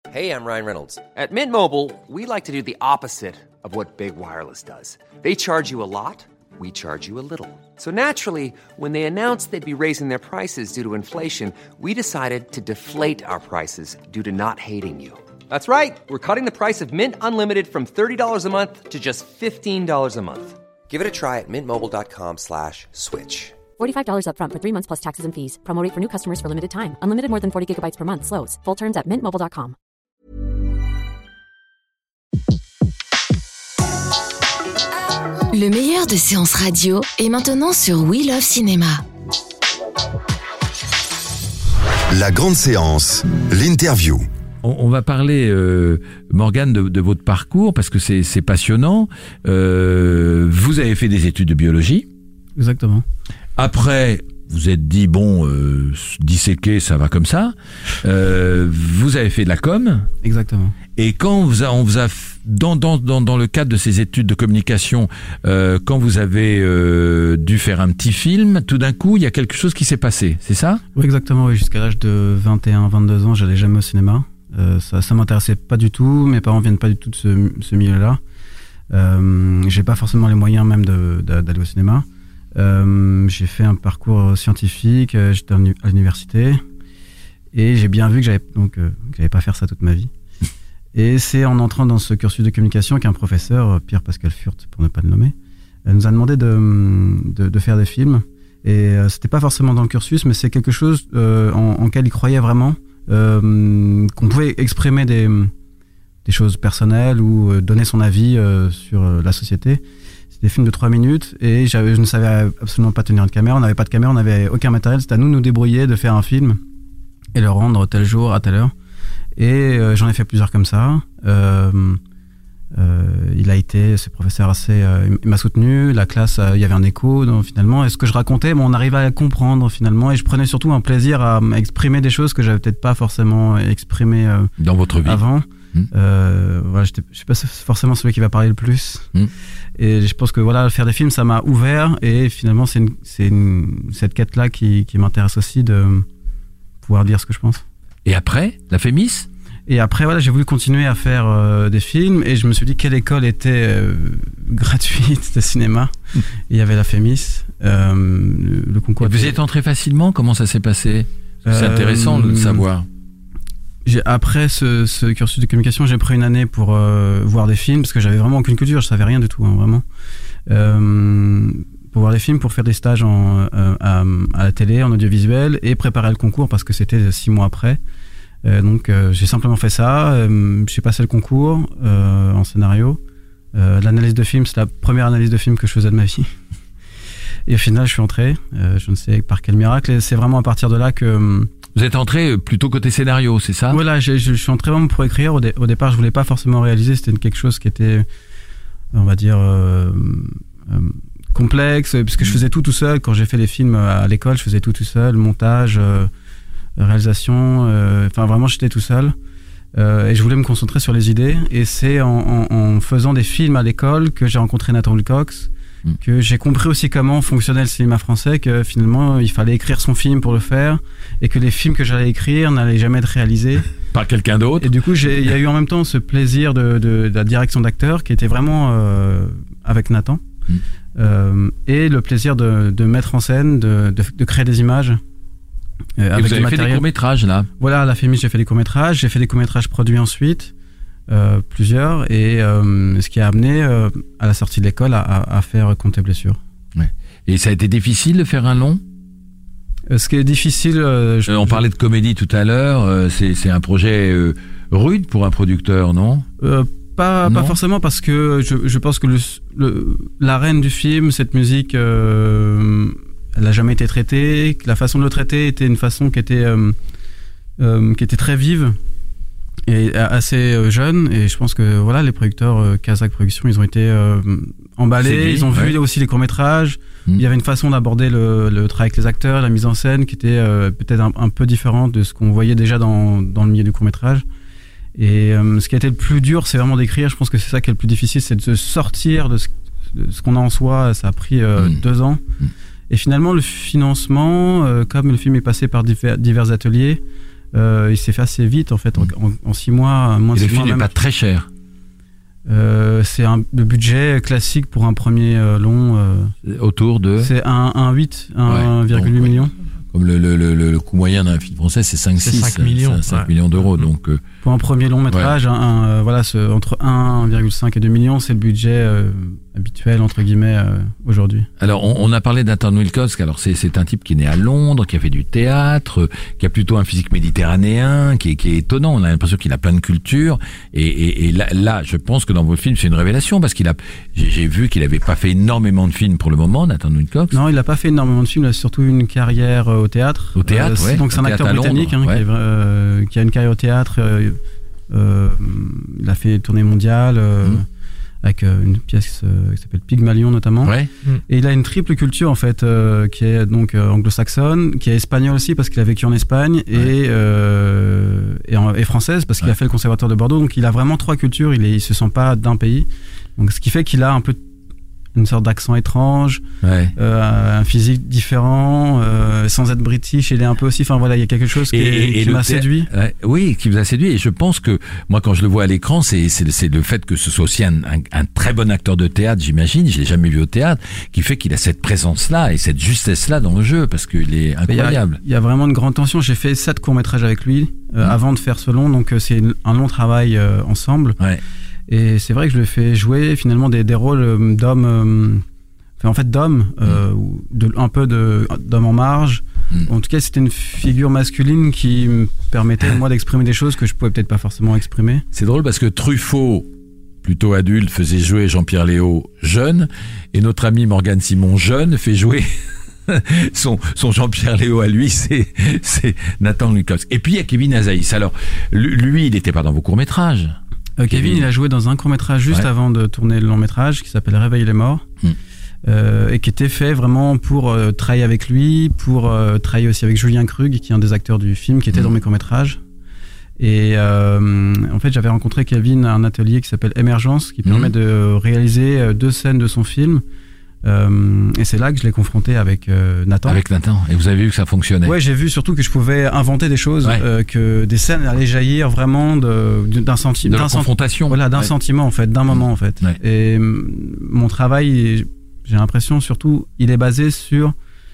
Hey, I'm Ryan Reynolds. At Mint Mobile, we like to do the opposite of what Big Wireless does. They charge you a lot, we charge you a little. So naturally, when they announced they'd be raising their prices due to inflation, we decided to deflate our prices due to not hating you. That's right. We're cutting the price of Mint Unlimited from $30 a month to just $15 a month. Give it a try at mintmobile.com/switch. $45 up front for 3 months plus taxes and fees. Promo rate for new customers for limited time. Unlimited more than 40 gigabytes per month. Slows full terms at mintmobile.com. Le meilleur de séances radio est maintenant sur We Love Cinéma. La grande séance, l'interview. On va parler, Morgane, de votre parcours, parce que c'est passionnant. Vous avez fait des études de biologie. Exactement. Après, vous êtes dit, disséquer, ça va comme ça. Vous avez fait de la com. Exactement. Et quand on vous a dans le cadre de ces études de communication, quand vous avez dû faire un petit film, tout d'un coup, il y a quelque chose qui s'est passé, c'est ça ? Oui, exactement. Oui. Jusqu'à l'âge de 21-22 ans, j'allais jamais au cinéma. Ça m'intéressait pas du tout. Mes parents viennent pas du tout de ce milieu-là. J'ai pas forcément les moyens même d'aller au cinéma. J'ai fait un parcours scientifique. J'étais à l'université et j'ai bien vu que j'allais pas faire ça toute ma vie. Et c'est en entrant dans ce cursus de communication qu'un professeur, Pierre-Pascal Furt, pour ne pas le nommer, nous a demandé de faire des films. Et c'était pas forcément dans le cursus, mais c'est quelque chose en quel il croyait vraiment, qu'on pouvait exprimer des choses personnelles ou donner son avis sur la société. C'était des films de 3 minutes et je ne savais absolument pas tenir une caméra. On n'avait pas de caméra, on n'avait aucun matériel. C'était à nous de nous débrouiller, de faire un film et le rendre tel jour, à telle heure. Et j'en ai fait plusieurs comme ça. Ce professeur il m'a soutenu. La classe, il y avait un écho finalement. Et ce que je racontais, on arrivait à comprendre finalement. Et je prenais surtout un plaisir à exprimer des choses que j'avais peut-être pas forcément exprimées dans votre vie avant. Je suis pas forcément celui qui va parler le plus. Et je pense que faire des films, ça m'a ouvert. Et finalement, c'est cette quête-là qui m'intéresse aussi, de pouvoir dire ce que je pense. Et après, la Fémis ? Et après, j'ai voulu continuer à faire des films et je me suis dit quelle école était gratuite de cinéma. Il y avait la Fémis, le concours. Et vous y êtes entré facilement ? Comment ça s'est passé ? C'est intéressant de savoir. Après ce cursus de communication, j'ai pris une année pour voir des films parce que j'avais vraiment aucune culture, je savais rien du tout, vraiment. Pour voir des films, pour faire des stages à la télé, en audiovisuel et préparer le concours parce que c'était 6 mois après. Donc j'ai simplement fait ça. J'ai passé le concours en scénario. L'analyse de film, c'est la première analyse de film que je faisais de ma vie. Et au final, je suis entré. Je ne sais par quel miracle. Et c'est vraiment à partir de là que... Vous êtes entré plutôt côté scénario, c'est ça ? Voilà, je suis entré vraiment pour écrire. Au départ, je voulais pas forcément réaliser. C'était quelque chose qui était, on va dire... complexe, puisque je faisais tout seul. Quand j'ai fait les films à l'école, je faisais tout seul, montage, réalisation, vraiment j'étais tout seul. Et je voulais me concentrer sur les idées. Et c'est en faisant des films à l'école que j'ai rencontré Nathan Wilcox, que j'ai compris aussi comment fonctionnait le cinéma français, que finalement il fallait écrire son film pour le faire, et que les films que j'allais écrire n'allaient jamais être réalisés par quelqu'un d'autre. Et du coup, il y a eu en même temps ce plaisir de la direction d'acteur qui était vraiment avec Nathan. Et le plaisir de mettre en scène, de créer des images. Et vous avez fait des courts-métrages là ? Voilà, à la Fémis, j'ai fait des courts-métrages. J'ai fait des courts-métrages produits ensuite, plusieurs. Et ce qui a amené à la sortie de l'école à faire Compte et blessures. Ouais. Et ça a été difficile de faire un long ? Ce qui est difficile... on parlait de comédie tout à l'heure. C'est un projet rude pour un producteur, non ? Pas forcément, parce que je pense que l'arène du film, cette musique, elle n'a jamais été traitée. La façon de le traiter était une façon qui était très vive et assez jeune. Et je pense que les producteurs Kazakh Productions, ils ont été emballés. Ils ont vu aussi les courts-métrages. Il y avait une façon d'aborder le travail avec les acteurs, la mise en scène qui était peut-être un peu différente de ce qu'on voyait déjà dans le milieu du court-métrage. Et ce qui a été le plus dur, c'est vraiment d'écrire. Je pense que c'est ça qui est le plus difficile, c'est de se sortir de ce qu'on a en soi. Ça a pris 2 ans. Et finalement, le financement, comme le film est passé par divers ateliers, Il s'est fait assez vite en fait, en 6 mois, moins de 6 mois. Et le film n'est même. pas très cher. C'est le budget classique pour un premier long. Autour de. C'est 1,8 million. Comme le coût moyen d'un film français, c'est 5 millions d'euros. Donc, pour un premier long métrage, entre 1,5 et 2 millions, c'est le budget habituel, entre guillemets, aujourd'hui. Alors, on a parlé d'Anton Wilkowsk. Alors, c'est un type qui est né à Londres, qui a fait du théâtre, qui a plutôt un physique méditerranéen, qui est étonnant. On a l'impression qu'il a plein de culture. Et là, je pense que dans vos films, c'est une révélation, parce j'ai vu qu'il avait pas fait énormément de films pour le moment, Anton Wilkowsk. Non, il a pas fait énormément de films. Il a surtout une carrière au théâtre. Au théâtre, ouais. Donc, c'est un acteur britannique qui a une carrière au théâtre. Il a fait tournée mondiale. Avec une pièce qui s'appelle Pygmalion notamment. Ouais. Et il a une triple culture en fait, qui est donc anglo-saxonne, qui est espagnole aussi parce qu'il a vécu en Espagne, et française parce qu'il a fait le conservatoire de Bordeaux. Donc il a vraiment 3 cultures, il se sent pas d'un pays. Donc ce qui fait qu'il a un peu une sorte d'accent étrange, un physique différent, sans être british, il est un peu aussi, enfin voilà, il y a quelque chose qui m'a séduit. Oui, qui vous a séduit, et je pense que moi quand je le vois à l'écran, c'est le fait que ce soit aussi un très bon acteur de théâtre, j'imagine, je l'ai jamais vu au théâtre, qui fait qu'il a cette présence-là et cette justesse-là dans le jeu, parce qu'il est incroyable. Il y a vraiment une grande tension. J'ai fait 7 courts-métrages avec lui avant de faire ce long, donc c'est un long travail ensemble. Ouais. Et c'est vrai que je le fais jouer finalement des rôles d'hommes, un peu d'hommes en marge. En tout cas, c'était une figure masculine qui me permettait moi d'exprimer des choses que je pouvais peut-être pas forcément exprimer. C'est drôle parce que Truffaut, plutôt adulte, faisait jouer Jean-Pierre Léaud jeune, et notre ami Morgane Simon jeune fait jouer son Jean-Pierre Léaud à lui, c'est Nathan Wilkowsk. Et puis il y a Kevin Azaïs. Alors lui, il n'était pas dans vos courts-métrages. Kevin, il a joué dans un court-métrage juste avant de tourner le long-métrage qui s'appelle Réveille les morts, et qui était fait vraiment pour travailler avec lui, pour travailler aussi avec Julien Krug, qui est un des acteurs du film, qui était dans mes courts-métrages. Et en fait, j'avais rencontré Kevin à un atelier qui s'appelle Émergence, qui permet de réaliser 2 scènes de son film. Et c'est là que je l'ai confronté avec Nathan. Avec Nathan. Et vous avez vu que ça fonctionnait. Ouais, j'ai vu surtout que je pouvais inventer des choses, que des scènes allaient jaillir vraiment d'un sentiment, de la confrontation. Voilà, d'un sentiment en fait, d'un moment en fait. Ouais. Et mon travail, j'ai l'impression surtout, il est basé sur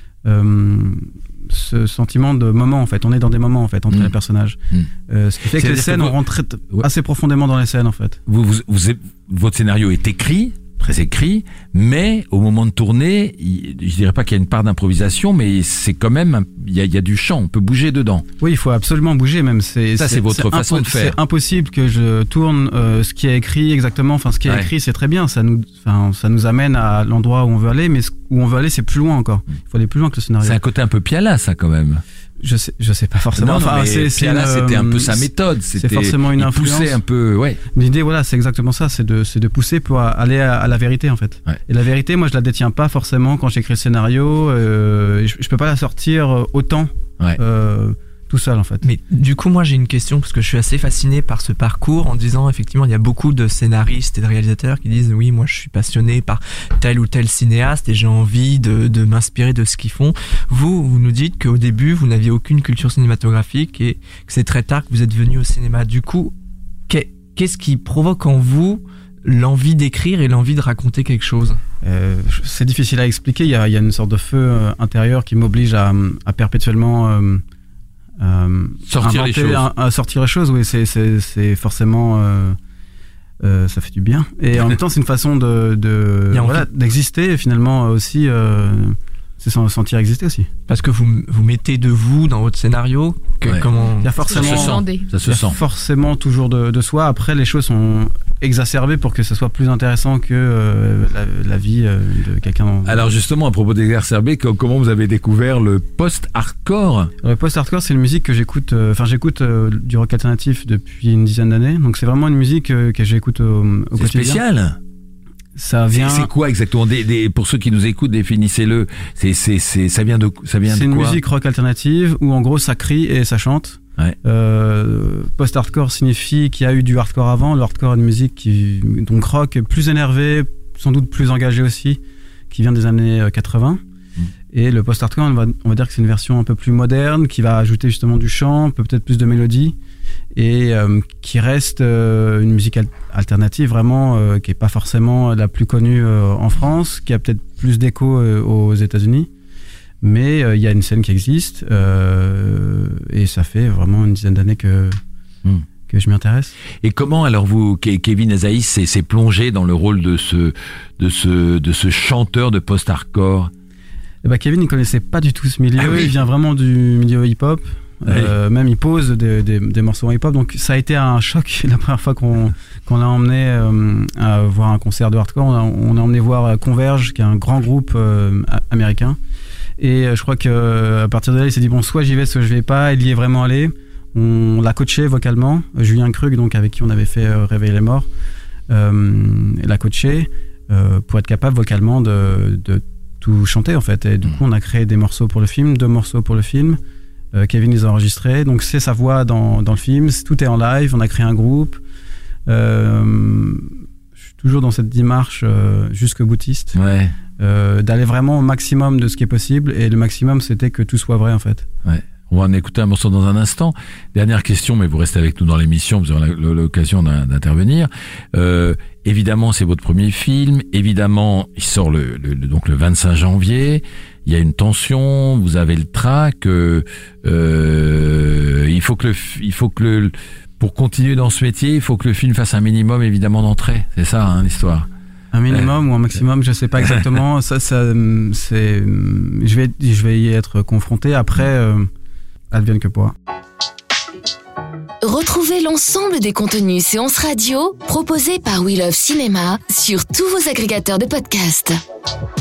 ce sentiment de moment en fait. On est dans des moments en fait entre les personnages. Ce qui fait que les scènes, on rentre assez profondément dans les scènes en fait. Votre scénario est écrit, très écrit, mais au moment de tourner, je dirais pas qu'il y a une part d'improvisation, mais c'est quand même, il y a du chant, on peut bouger dedans. Oui, il faut absolument bouger même. C'est votre façon de faire. C'est impossible que je tourne ce qui est écrit exactement. Enfin, ce qui est écrit, c'est très bien. Ça nous amène à l'endroit où on veut aller, mais où on veut aller, c'est plus loin encore. Il faut aller plus loin que le scénario. C'est un côté un peu Piala, ça quand même. Je sais pas forcément. Piala, c'était un peu sa méthode. C'est forcément une influence. Pousser un peu, ouais. L'idée, voilà, c'est exactement ça. C'est de pousser pour aller à la vérité, en fait. Ouais. Et la vérité, moi, je la détiens pas forcément quand j'écris le scénario. Je peux pas la sortir autant. Ouais. Tout seul en fait. Mais du coup moi j'ai une question parce que je suis assez fasciné par ce parcours en disant effectivement il y a beaucoup de scénaristes et de réalisateurs qui disent oui moi je suis passionné par tel ou tel cinéaste et j'ai envie de m'inspirer de ce qu'ils font. Vous nous dites qu'au début vous n'aviez aucune culture cinématographique et que c'est très tard que vous êtes venu au cinéma. Du coup qu'est-ce qui provoque en vous l'envie d'écrire et l'envie de raconter quelque chose? C'est difficile à expliquer, il y a une sorte de feu intérieur qui m'oblige à perpétuellement sortir les choses. Oui, c'est forcément ça fait du bien et en même temps c'est une façon d'exister finalement aussi, c'est s'en sentir exister aussi parce que vous mettez de vous dans votre scénario comment il y a forcément forcément toujours de soi. Après les choses sont exacerbées pour que ce soit plus intéressant que la vie de quelqu'un. Alors justement à propos d'exacerber, comment vous avez découvert le post-hardcore? Le post-hardcore c'est une musique que j'écoute, j'écoute du rock alternatif depuis une dizaine d'années, donc c'est vraiment une musique que j'écoute au quotidien. C'est spécial. Ça vient. C'est quoi exactement? Pour ceux qui nous écoutent, définissez-le. Ça vient de quoi? C'est une musique rock alternative où en gros ça crie et ça chante. Ouais. Post-hardcore signifie qu'il y a eu du hardcore avant. Le hardcore est une musique donc rock plus énervé, sans doute plus engagé aussi, qui vient des années 80. Et le post-hardcore, on va dire que c'est une version un peu plus moderne, qui va ajouter justement du chant, peut-être plus de mélodie, et qui reste une musique alternative vraiment, qui est pas forcément la plus connue en France, qui a peut-être plus d'écho aux États-Unis. Mais il y a une scène qui existe, et ça fait vraiment une dizaine d'années que je m'y intéresse. Et comment alors Kevin Azaïs s'est plongé dans le rôle de ce chanteur de post-hardcore? Kevin, il connaissait pas du tout ce milieu. Ah oui. Il vient vraiment du milieu hip-hop. Oui. Même il pose des morceaux en hip-hop. Donc ça a été un choc la première fois qu'on l'a emmené à voir un concert de hardcore. On a emmené voir Converge, qui est un grand groupe américain. Et je crois qu'à partir de là, il s'est dit bon, soit j'y vais, soit je vais pas. Il y est vraiment allé. On l'a coaché vocalement. Julien Krug, donc avec qui on avait fait Réveiller les morts, l'a coaché pour être capable vocalement de tout chanter en fait. Et du coup, on a créé des morceaux pour le film, 2 morceaux pour le film. Kevin les a enregistrés, donc c'est sa voix dans le film. Tout est en live. On a créé un groupe. Je suis toujours dans cette démarche jusque boutiste, d'aller vraiment au maximum de ce qui est possible. Et le maximum, c'était que tout soit vrai en fait. Ouais. On va en écouter un morceau dans un instant. Dernière question, mais vous restez avec nous dans l'émission, vous aurez l'occasion d'intervenir. Évidemment, c'est votre premier film. Évidemment, il sort donc le 25 janvier. Il y a une tension, vous avez le trac. Il faut que pour continuer dans ce métier, il faut que le film fasse un minimum, évidemment, d'entrées. C'est ça, hein, l'histoire. Un minimum ou un maximum, je sais pas exactement. ça, c'est. Je vais y être confronté. Après. Advienne que pourra. Retrouvez l'ensemble des contenus Séance Radio proposés par We Love Cinéma sur tous vos agrégateurs de podcasts.